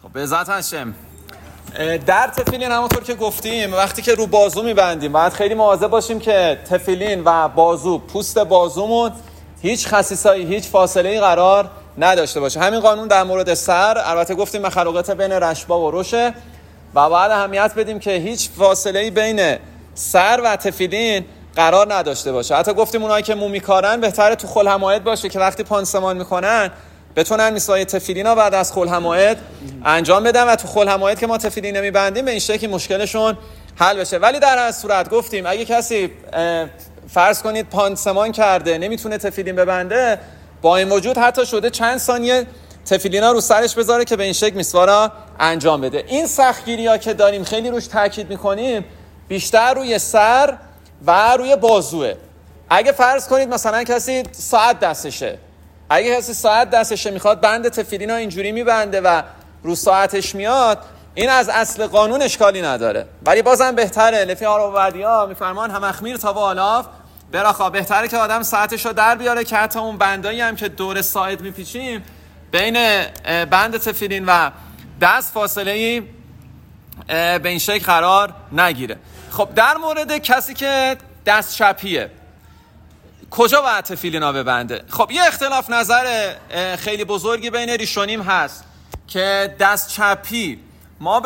به ذات هاشم. در تفیلین همونطور که گفتیم وقتی که رو بازو میبندیم باید خیلی مواظب باشیم که تفیلین و بازو، پوست بازومون هیچ خصیصایی، هیچ فاصله‌ای قرار نداشته باشه. همین قانون در مورد سر، البته گفتیم مخلوقات بین رشبا و رشه و باید اهمیت بدیم که هیچ فاصله‌ای بین سر و تفیلین قرار نداشته باشه. حتی گفتیم اونایی که مومی کارن بهتره تو خلحمائد باشه که وقتی پانسمان میکنن بتونن میسای تفیلینا بعد از خلحمائد انجام بدن و تو خلحمائد که ما تفیلین نمیبندیم به این شکلی مشکلشون حل بشه. ولی در هر صورت گفتیم اگه کسی فرض کنید پانسمان کرده نمیتونه تفیلین ببنده، با این وجود حتی شده چند ثانیه تفیلینا رو سرش بذاره که به این شکل میسوارا انجام بده. این سختگیری‌ها که داریم خیلی روش تاکید میکنیم بیشتر روی سر و روی بازوه. اگه فرض کنید مثلا کسی ساعت دستشه میخواد بند تفیلینا اینجوری میبنده و رو ساعتش میاد، این از اصل قانون اشکالی نداره، ولی بازم بهتره. لفی ها و بعدیا میفرمان هم اخمیر تا با آلاف براخا، بهتره که آدم ساعتش رو در بیاره که حتی اون بندایی هم که دور ساعت میپیچیم بین بند تفیلین و دست فاصله‌ای به این شکل قرار نگیره. خب در مورد کسی که دست چپیه کجا باید تفیلینا ببنده؟ خب یه اختلاف نظر خیلی بزرگی بین ریشونیم هست که دست چپی ما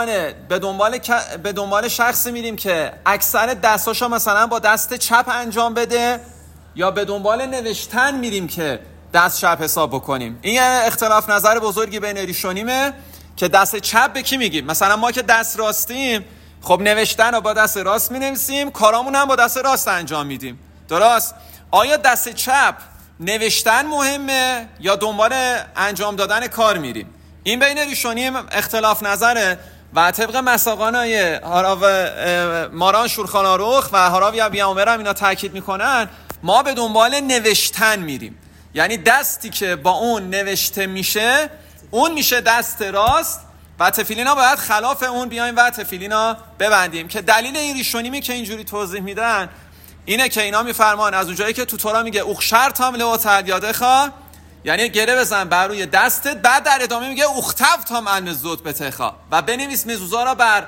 به دنبال شخصی میریم که اکثر دستاشو مثلا با دست چپ انجام بده یا به دنبال نوشتن میریم که دست چپ حساب بکنیم. این اختلاف نظر بزرگی بین ریشونیمه که دست چپ به کی میگیم. مثلا ما که دست راستیم خب نوشتن رو با دست راست مینویسیم، کارامون هم با دست راست انجام میدیم، درست؟ آیا دست چپ نوشتن مهمه یا دنبال انجام دادن کار میریم؟ این بین ریشونیم اختلاف نظره و طبق مساقانای ماران شورخاناروخ و هاراوی بیامر هم اینا تاکید میکنن ما به دنبال نوشتن میریم، یعنی دستی که با اون نوشته میشه اون میشه دست راست و تفیلینا باید خلاف اون بیایم و تفیلینا ببندیم. که دلیل این ریشونیمی که اینجوری توضیح میدن اینه که اینا میفرمان از اونجایی که تو تورا میگه اخشر تام لوتر یادخا، یعنی گره بزن بر روی دستت، بعد در ادامه میگه اختف تام المزوت بتخا و بنویس مزوزا را بر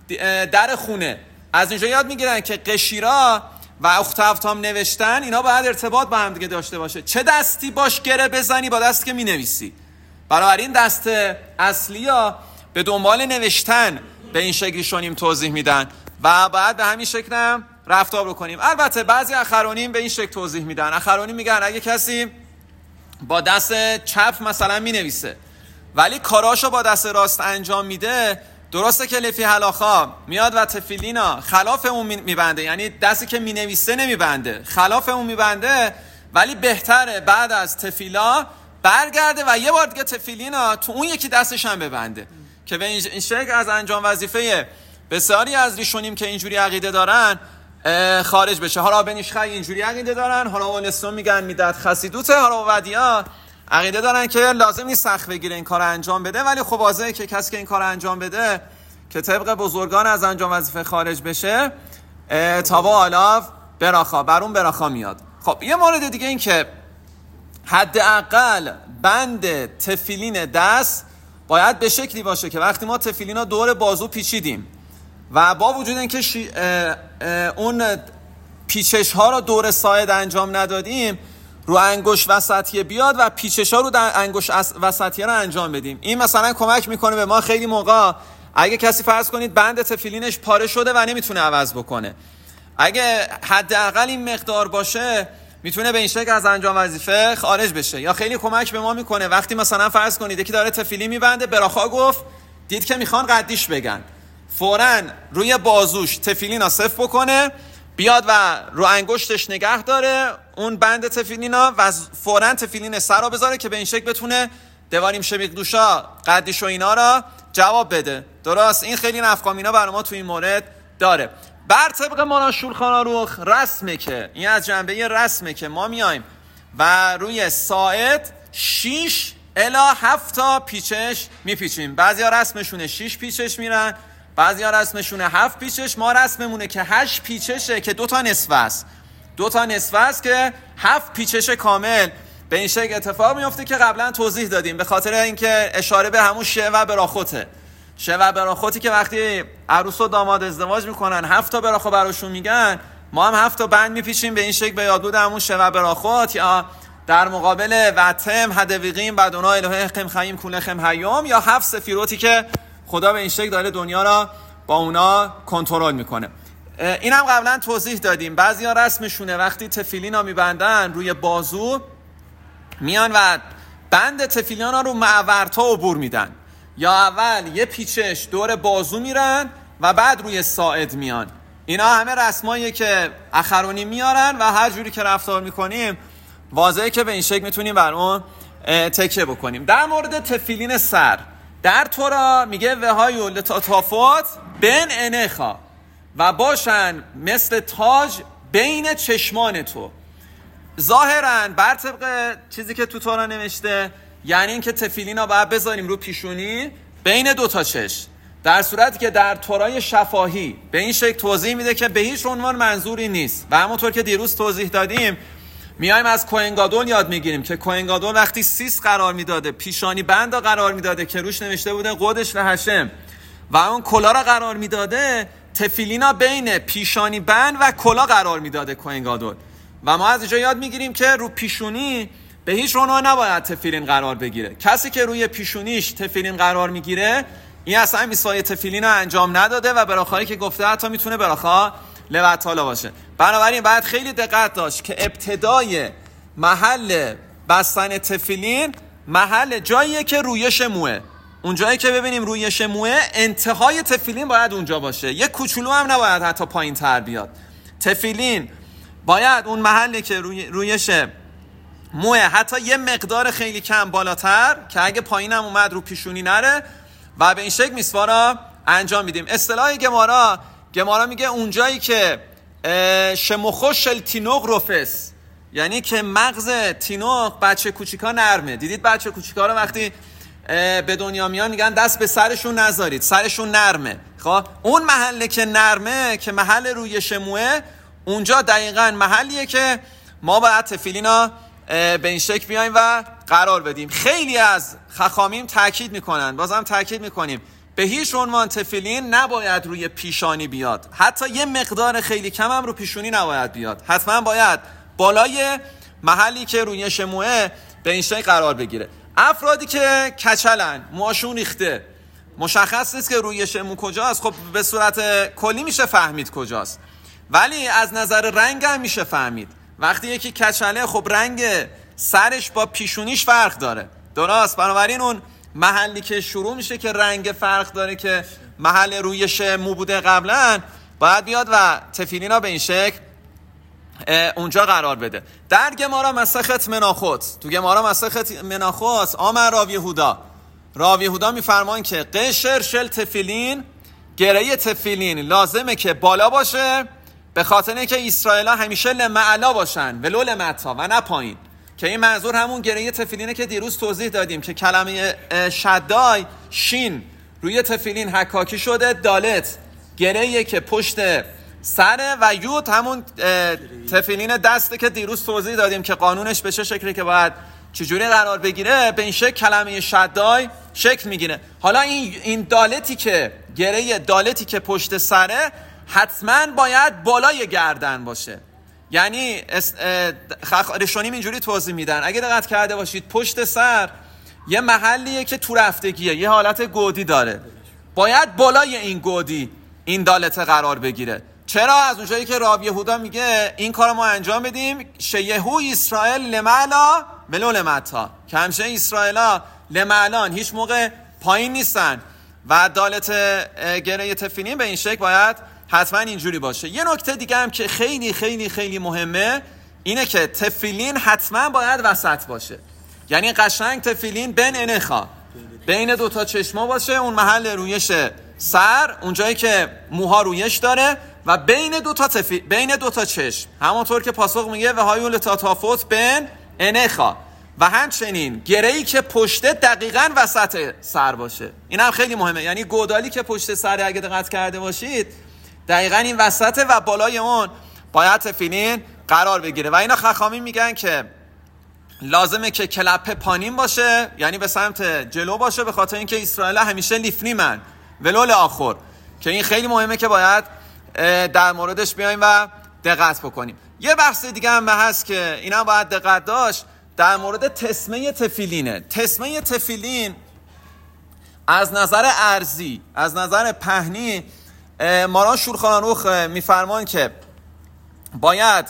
در خونه. از اینجا یاد میگیرن که قشیرا و اختف تام نوشتن اینا باید ارتباط با هم دیگه داشته باشه. چه دستی باش گره بزنی؟ با دستی که مینویسی. بنابراین دست اصلی ها به دنبال نوشتن به این شکلی شونیم توضیح میدن و باید به همین شکل هم رفتار بکنیم. البته بعضی اخرونیم به این شکل توضیح میدن. اخرونیم میگن اگه کسی با دست چپ مثلا مینویسه ولی کاراشو با دست راست انجام میده، درسته که لفی حلاخا میاد و تفیلینا خلاف اون میبنده، یعنی دستی که مینویسه نمیبنده خلاف اون میبنده، ولی بهتره بعد از تفیلا برگرده و یه بار دیگه تفیلینا تو اون یکی دستش هم ببنده که به این شکل از انجام وظیفه بسیاری از ریشونیم که اینجوری عقیده دارن خارج بشه. حالا بنیشخی اینجوری عقیده دارن، حالا اولستون میگن میدت خسیدوته، حالا ودیا عقیده دارن که لازم نیست سخت بگیره این کار انجام بده، ولی خب واضحه که کسی که این کار انجام بده که طبق بزرگان از انجام وظیفه خارج بشه تابا آلاف براخا، برون براخا میاد. خب یه مورد دیگه این که حداقل بند تفیلین دست باید به شکلی باشه که وقتی ما تفیلینا دور بازو پیچیدیم و با وجود اینکه اون پیچش ها رو دور ساعد انجام ندادیم رو انگشت وسطیه بیاد و پیچش ها رو در انگشت وسطیه رو انجام بدیم. این مثلا کمک میکنه به ما خیلی موقع. اگه کسی فرض کنید بند تفیلینش پاره شده و نمیتونه عوض بکنه، اگه حداقل این مقدار باشه میتونه به این شکل از انجام وظیفه خارج بشه. یا خیلی کمک به ما میکنه وقتی مثلا فرض کنید یکی داره تفیلی میبنده، براخا گفت دید که میخوان قدیش بگن، فوراً روی بازوش تفیلینا صف بکنه، بیاد و رو انگشتش نگه داره اون بند تفیلینا و فوراً تفیلین سر را بذاره که به این شکل بتونه دواریم شمیق دوشا قدیش و اینا را جواب بده. درست؟ این خیلی نفقامینا برای ما تو این مورد داره. بر طبق ماران شورخاناروخ رسمه که این از جنبه رسمه که ما میایم و روی ساعد 6 الی 7 تا پیچش میپیچیم. بعضیا رسمشونه 6 پیچش میرن، بعضیا رسمشونه 7 پیچش. ما رسممونه که 8 پیچشه که 2 تا نصف است. 2 تا نصف است که 7 پیچش کامل به این شکل اتفاق میفته که قبلا توضیح دادیم، به خاطر اینکه اشاره به همون شعوه براخوته. شعوه براخوتی که وقتی عروس و داماد ازدواج میکنن 7 تا براخو براشون میگن، ما هم 7 تا بند میپیچیم به این شکل به یاد بود همون شعوه براخوت، یا در مقابل وتم هدویقیم بدونا الهه خم خیم کوله خم حیام، یا 7 سفیروتی که خدا به این شکل داره دنیا را با اونا کنترل میکنه. این هم قبلا توضیح دادیم. بعضیا رسمشونه وقتی تفیلینا میبندن روی بازو میان و بند تفیلینا رو معورتا عبور میدن، یا اول یه پیچش دور بازو میرن و بعد روی ساعد میان. اینا همه رسماییه که اخرونی میارن و هر جوری که رفتار میکنیم واضحه که به این شکل میتونیم بر اون تکیه بکنیم. در مورد تفیلین سر در تورا میگه وهایو لتاتافات بین انخا، و باشن مثل تاج بین چشمان تو. ظاهرا بر طبق چیزی که تو تورا نوشته یعنی این که تفیلینا باید بذاریم رو پیشونی بین 2 تا چشم، در صورتی که در تورای شفاهی به این شکل توضیح میده که به هیچ عنوان منظوری نیست. و همونطور که دیروز توضیح دادیم میایم از کوهن گادول یاد میگیریم که کوهن گادول وقتی سیس قرار میداده، پیشانی بند قرار میداده که روش نوشته بوده قدش و حشم، و اون کلا را قرار میداده، تفیلینا بین پیشانی بند و کلا قرار میداده کوهن گادول. و ما از اینجا یاد میگیریم که رو پیشونی به هیچ عنوان نباید تفیلین قرار بگیره. کسی که روی پیشونیش تفیلین قرار میگیره این اصلا میسوای تفیلین رو انجام نداده و براخایی که گفته حتی میتونه براخا لوطالا باشه. بنابراین باید خیلی دقت داشت که ابتدای محل بستن تفیلین محل جاییه که رویش موه. اون جایی که ببینیم رویش موه انتهای تفیلین باید اونجا باشه، یه کوچولو هم نباید حتی پایین تر بیاد. تفیلین باید اون محلی که رویش موه حتی یه مقدار خیلی کم بالاتر که اگه پایین هم اومد رو پیشونی نره، و به این شکل میسوارا انجام میدیم. اصطلاح گمارا میگه اونجایی که شمخوش تینوق رفس، یعنی که مغز تینوق بچه کوچیکا نرمه. دیدید بچه کوچیکا رو وقتی به دنیا میان میگن دست به سرشون نذارید، سرشون نرمه. خب اون محله که نرمه که محل رویش موه، اونجا دقیقاً محلیه که ما باید تفیلینا به این شکل بیایم و قرار بدیم. خیلی از خخامیم تاکید میکنن، بازم تاکید میکنیم، به هیچ عنوان تفیلین نباید روی پیشانی بیاد، حتی یه مقدار خیلی کم هم رو پیشونی نباید بیاد، حتما باید بالای محلی که روی شموعه به این شکل قرار بگیره. افرادی که کچلن، موهاشون ریخته، مشخص نیست که روی شمو کجاست. خب به صورت کلی میشه فهمید کجاست، ولی از نظر رنگ هم میشه فهمید. وقتی یکی کچله، خب رنگ سرش با پیشونیش فرق داره، درست؟ بنابراین اون محلی که شروع میشه که رنگ فرق داره که محل رویش مو بوده قبلا، باید بیاد و تفیلینا به این شکل اونجا قرار بده. در گمارا مسخت مناخوت، تو گمارا مسخت مناخوت آمر راوی هودا میفرمان که قشر شل تفیلین، گره تفیلین لازمه که بالا باشه، به خاطر اینکه اسرائیلا همیشه لمعلا باشن ولو لمعتا و نه پایین، که این منظور همون گره تفیلینه که دیروز توضیح دادیم که کلمه شدای شین روی تفیلین حکاکی شده، دالت گره‌ایه که پشت سره، و یود همون تفیلین دسته که دیروز توضیح دادیم که قانونش به چه شکلی که باید چجوری قرار بگیره، به این شکل کلمه شدای شکل میگیره. حالا این دالتی که گره دالتی که پشت سره حتما باید بالای گردن باشه. یعنی رشونیم اینجوری توضیح میدن، اگه دقت کرده باشید پشت سر یه محلیه که تو رفتگیه، یه حالت گودی داره، باید بالای این گودی این دالت قرار بگیره. چرا؟ از اونجایی که راوی هودا میگه این کار ما انجام بدیم، شیهو اسرائیل لمعلا ولو لمعتا، که همیشه اسرائیلا لمعلان هیچ موقع پایین نیستن، و دالت گره تفیلین به این شکل باید حتما اینجوری باشه. یه نکته دیگه هم که خیلی خیلی خیلی مهمه اینه که تفیلین حتما باید وسط باشه، یعنی قشنگ تفیلین بین انخا، بین 2 تا چشما باشه، اون محل رویش سر، اونجایی که موها رویش داره، و بین 2 تا چشم، همونطور که پاسخ میگه و هایول تاتافوت بین انخا، و همچنین گره‌ای که پشت دقیقاً وسط سر باشه. این هم خیلی مهمه، یعنی گودالی که پشت سر اگه دقت کرده باشید دقیقاً این وسطه و بالای اون باید تفیلین قرار بگیره. و اینا خخامی میگن که لازمه که کلپه پانین باشه، یعنی به سمت جلو باشه، به خاطر اینکه اسرائیل همیشه لیفنی من ولول آخر، که این خیلی مهمه که باید در موردش بیایم و دقت بکنیم. یه بحث دیگه هم هست که اینا باید دقت داشت در مورد تسمه تفیلینه. تسمه تفیلین از نظر ارزی، از نظر پهنی، ماران شولخان آروخ میفرمان که باید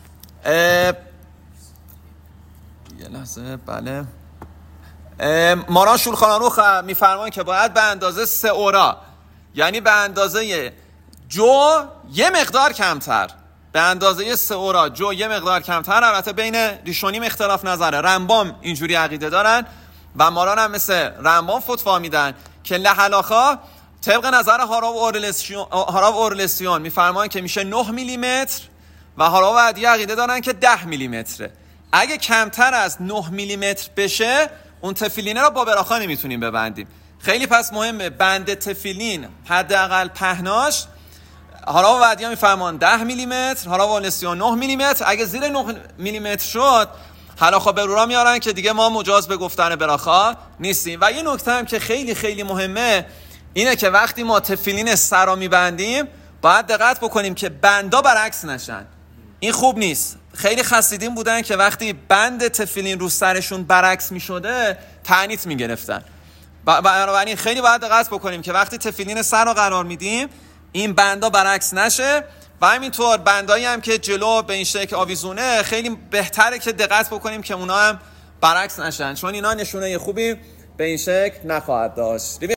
یه لحظه بله ماران شولخان آروخ میفرمان که باید به اندازه 3 اورا، یعنی به اندازه جو یه مقدار کمتر، به اندازه 3 اورا جو یه مقدار کمتر. البته بین ریشونیم اختلاف نظره، رمبام اینجوری عقیده دارن و ماران هم مثل رمبام فتوا میدن که لحلاخا طبق نظر هاراو اورلسیون میفرمان که میشه 9 میلیمتر و هاراو بعدی عقیده دارن که 10 میلیمتره. اگه کمتر از 9 میلیمتر بشه اون تفیلینه رو با براخا نمیتونیم ببندیم. خیلی پس مهمه بند تفیلین حداقل پهناش، هاراو بعدی میفرمان 10 میلیمتر، هاراو اورلسیون 9 میلیمتر. اگه زیر 9 میلیمتر شد حلاخا برورا میارن که دیگه ما مجاز به گفتن براخا نیستیم. و یه نکته هم که خیلی خیلی مهمه اینه که وقتی ما تفیلین سر رو میبندیم باید دقت بکنیم که بندا برعکس نشن. این خوب نیست. خیلی خسیدین بودن که وقتی بند تفیلین رو سرشون برعکس میشده تعنیت میگرفتن. بنابراین خیلی باید دقت بکنیم که وقتی تفیلین سر رو قرار میدیم این بندا برعکس نشه. و همینطور بندایی هم که جلو به این شکل آویزونه خیلی بهتره که دقت بکنیم که اونا هم برعکس نشن، چون اینا نشونه خوبی به این شکل نخواهد داشت.